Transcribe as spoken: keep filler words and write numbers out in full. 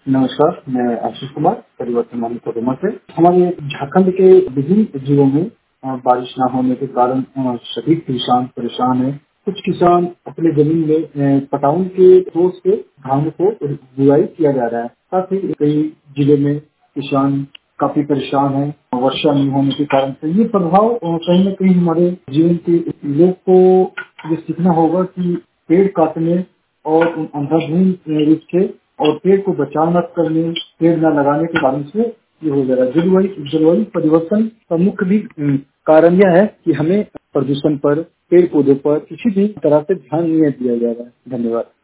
नमस्कार, मैं आशीष कुमार परिवर्तन कोडरमा से। हमारे झारखंड के विभिन्न जिलों में अ, बारिश न होने के कारण अ, सभी किसान परेशान हैं। कुछ किसान अपने जमीन में अ, पटाउन के दोष से धान को बुआई किया जा रहा है। साथ ही कई जिले में किसान काफी परेशान है वर्षा नहीं होने के कारण से। ये प्रभाव अ, कहीं न कहीं हमारे जीवन के लोग को ये सीखना होगा कि पेड़ काटने और उन अंधाधुंध रूप से और पेड़ को बचाव न करने, पेड़ न लगाने के कारण से ये हो जा रहा है। जलवायु जलवायु परिवर्तन का मुख्य भी अम, कारण यह है कि हमें प्रदूषण पर, पेड़ पौधों पर किसी भी तरह से ध्यान नहीं दिया जा रहा है। धन्यवाद।